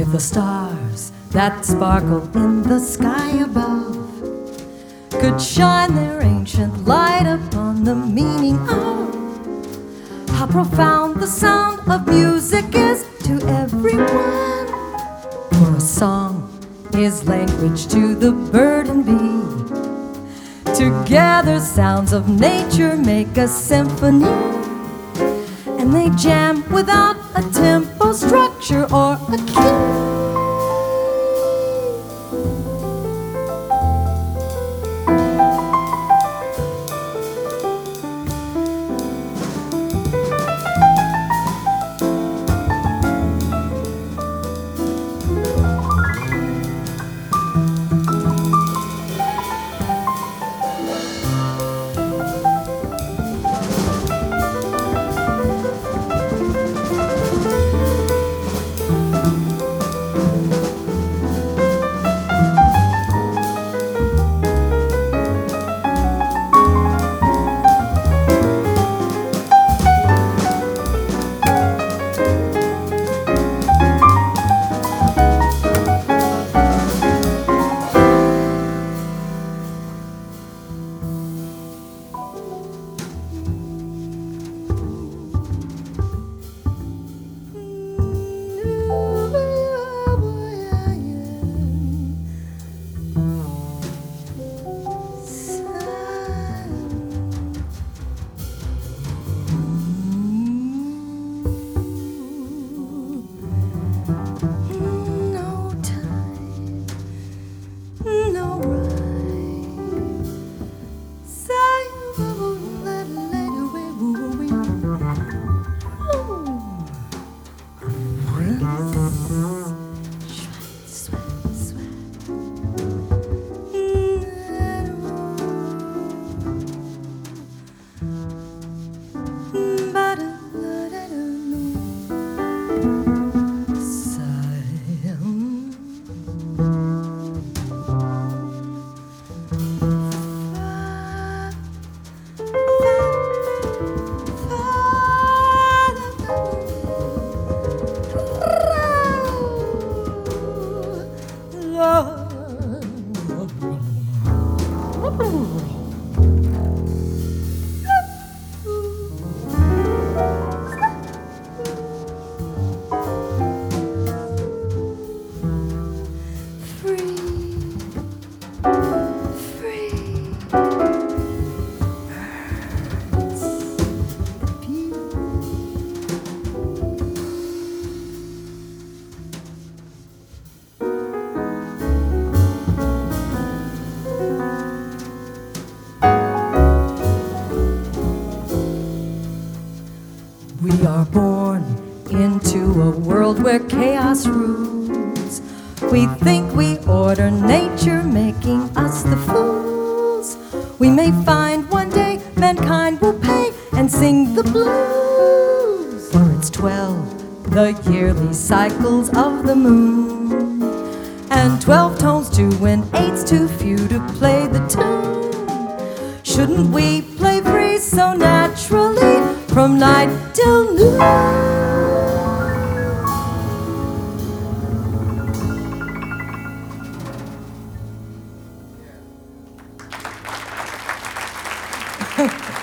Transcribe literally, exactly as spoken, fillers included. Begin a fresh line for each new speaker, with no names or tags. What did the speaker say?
If the stars that sparkle in the sky above could shine their ancient light upon the meaning of how profound the sound of music is to everyone. For a song is language to the bird and bee. Together sounds of nature make a symphony, and they jam without a tempo, structure, or a key. We are born into a world where chaos rules. We think we order nature, making us the fools. We may find one day mankind will pay and sing the blues. For it's twelve, the yearly cycles of the moon, and twelve tones to win, eight's too few to play the tune. Shouldn't we play free so naturally from night till noon?